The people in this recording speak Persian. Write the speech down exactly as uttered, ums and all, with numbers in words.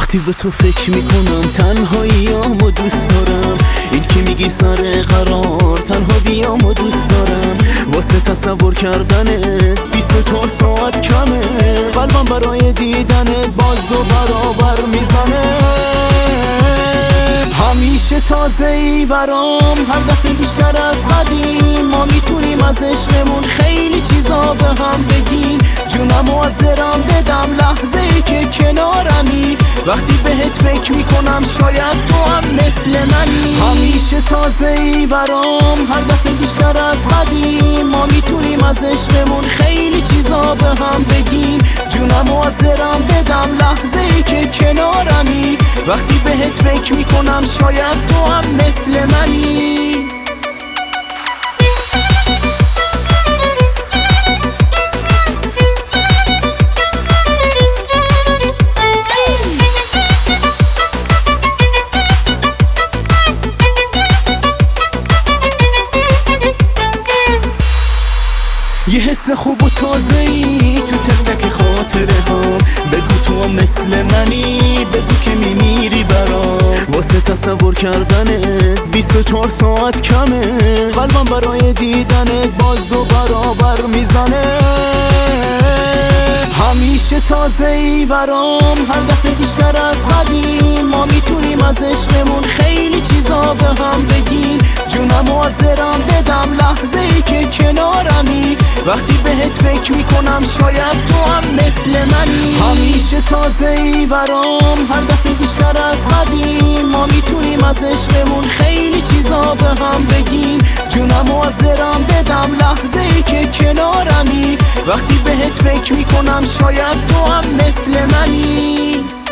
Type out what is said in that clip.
وقتی به تو فکر میکنم تنهاییامو دوست دارم. این که میگی سر قرار تنها بیامو دوست دارم. واسه تصور کردنت بیست و چهار ساعت کمه. قلبم برای دیدنت باز دو برابر میزنه. همیشه تازه ای برام، هر دفعه بیشتر از قدیم. ما میتونیم از عشقمون خیلی چیزا به هم بگیم. جونم و از دلم بدم لحظه ای که کنارمی. وقتی بهت فکر میکنم شاید تو هم مثل منی. همیشه تازه ای برام، هر دفعه بیشتر از قدیم. ما میتونیم از عشقمون خیلی چیزا به هم بگیم. جونم و از دلم بدم لحظه ای که کنارمی. وقتی بهت فکر میکنم شاید تو هم مثل منی. یه حس خوب و تازه‌ای تو تک تک خاطره ها. بگو تو هم مثل منی، بگو که میمیری برام. واسه تصور کردنت بیست و چهار ساعت کمه. قلبم برای دیدنت باز دو برابر میزنه. همیشه تازه ای برام، هر دفعه بیشتر از قدیم. ما میتونیم از عشقمون خیلی چیزا به هم بگیم. جونم و از دلم بدم لحظه ای که کنارمی. وقتی بهت فکر میکنم شاید تو هم مثل منی. همیشه تازه ای برام، هر دفعه بیشتر از قدیم. ما میتونیم از عشقمون خیلی چیزا به هم بگیم. جونم و از دلم بدم لحظه ای که کنارمی. وقتی بهت فکر میکنم شاید تو هم مثل منی.